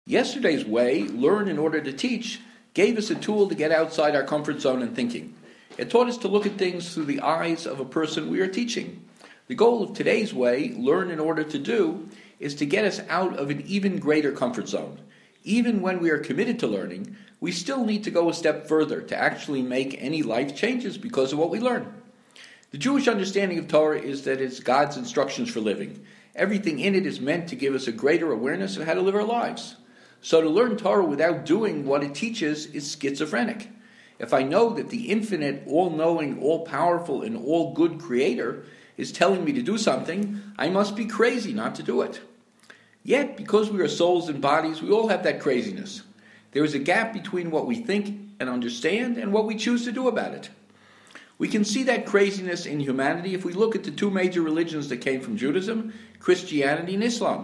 Yesterday's way, learn in order to teach, gave us a tool to get outside our comfort zone and thinking. It taught us to look at things through the eyes of a person we are teaching. The goal of today's way, learn in order to do, is to get us out of an even greater comfort zone. Even when we are committed to learning, we still need to go a step further to actually make any life changes because of what we learn. The Jewish understanding of Torah is that it's God's instructions for living. Everything in it is meant to give us a greater awareness of how to live our lives. So to learn Torah without doing what it teaches is schizophrenic. If I know that the infinite, all-knowing, all-powerful, and all-good Creator is telling me to do something, I must be crazy not to do it. Yet, because we are souls and bodies, we all have that craziness. There is a gap between what we think and understand and what we choose to do about it. We can see that craziness in humanity if we look at the two major religions that came from Judaism, Christianity and Islam.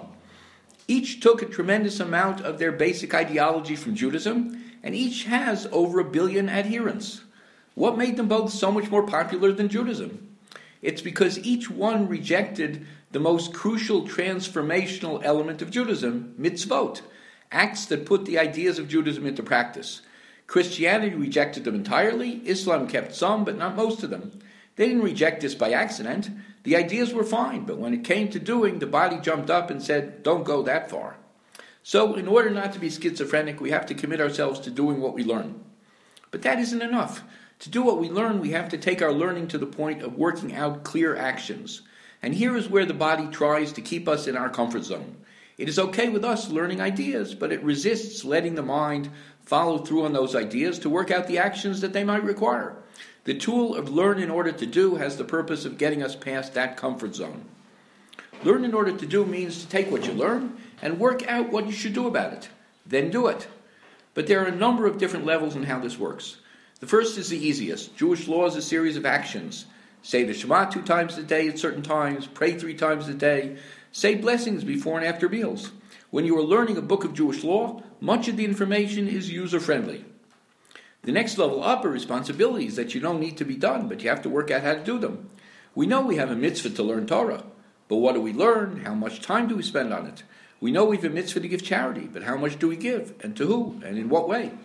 Each took a tremendous amount of their basic ideology from Judaism, and each has over 1 billion adherents. What made them both so much more popular than Judaism? It's because each one rejected the most crucial transformational element of Judaism, mitzvot, acts that put the ideas of Judaism into practice. Christianity rejected them entirely. Islam kept some, but not most of them. They didn't reject this by accident. The ideas were fine, but when it came to doing, the body jumped up and said, don't go that far. So in order not to be schizophrenic, we have to commit ourselves to doing what we learn. But that isn't enough. To do what we learn, we have to take our learning to the point of working out clear actions. And here is where the body tries to keep us in our comfort zone. It is okay with us learning ideas, but it resists letting the mind follow through on those ideas to work out the actions that they might require. The tool of learn in order to do has the purpose of getting us past that comfort zone. Learn in order to do means to take what you learn and work out what you should do about it. Then do it. But there are a number of different levels in how this works. The first is the easiest. Jewish law is a series of actions. Say the Shema 2 times a day at certain times, pray 3 times a day, say blessings before and after meals. When you are learning a book of Jewish law, much of the information is user-friendly. The next level up are responsibilities that you don't need to be done, but you have to work out how to do them. We know we have a mitzvah to learn Torah, but what do we learn? How much time do we spend on it? We know we have a mitzvah to give charity, but how much do we give? And to who? And in what way?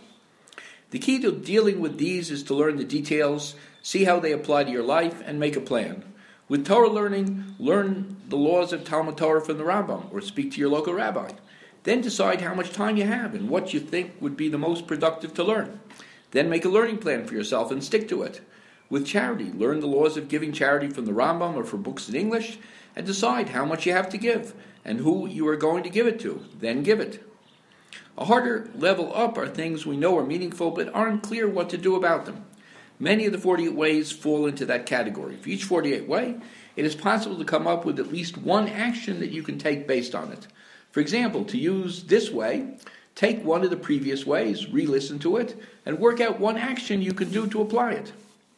The key to dealing with these is to learn the details, see how they apply to your life, and make a plan. With Torah learning, learn the laws of Talmud Torah from the Rambam, or speak to your local rabbi. Then decide how much time you have and what you think would be the most productive to learn. Then make a learning plan for yourself and stick to it. With charity, learn the laws of giving charity from the Rambam or from books in English, and decide how much you have to give and who you are going to give it to. Then give it. A harder level up are things we know are meaningful but aren't clear what to do about them. Many of the 48 ways fall into that category. For each 48 way, it is possible to come up with at least one action that you can take based on it. For example, to use this way, take one of the previous ways, re-listen to it, and work out one action you can do to apply it.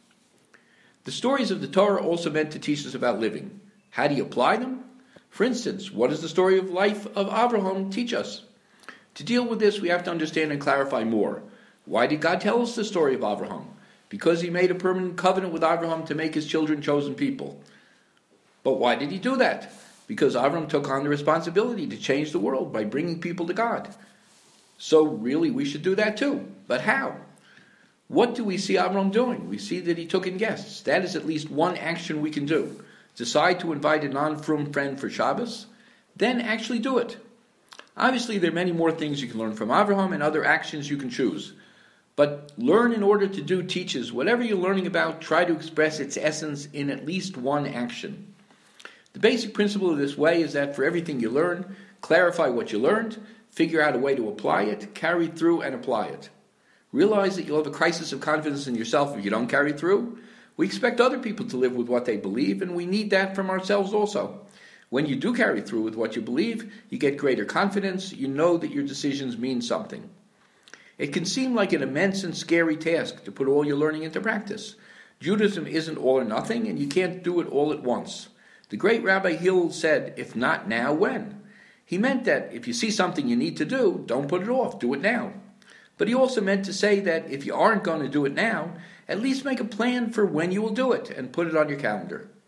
The stories of the Torah are also meant to teach us about living. How do you apply them? For instance, what does the story of life of Abraham teach us? To deal with this, we have to understand and clarify more. Why did God tell us the story of Abraham? Because he made a permanent covenant with Abraham to make his children chosen people. But why did he do that? Because Abraham took on the responsibility to change the world by bringing people to God. So really, we should do that too. But how? What do we see Abraham doing? We see that he took in guests. That is at least one action we can do. Decide to invite a non-frum friend for Shabbos, then actually do it. Obviously, there are many more things you can learn from Abraham and other actions you can choose. But learn in order to do teaches whatever you're learning about, try to express its essence in at least one action. The basic principle of this way is that for everything you learn, clarify what you learned, figure out a way to apply it, carry through and apply it. Realize that you'll have a crisis of confidence in yourself if you don't carry through. We expect other people to live with what they believe, and we need that from ourselves also. When you do carry through with what you believe, you get greater confidence, you know that your decisions mean something. It can seem like an immense and scary task to put all your learning into practice. Judaism isn't all or nothing, and you can't do it all at once. The great Rabbi Hillel said, if not now, when? He meant that if you see something you need to do, don't put it off, do it now. But he also meant to say that if you aren't going to do it now, at least make a plan for when you will do it and put it on your calendar.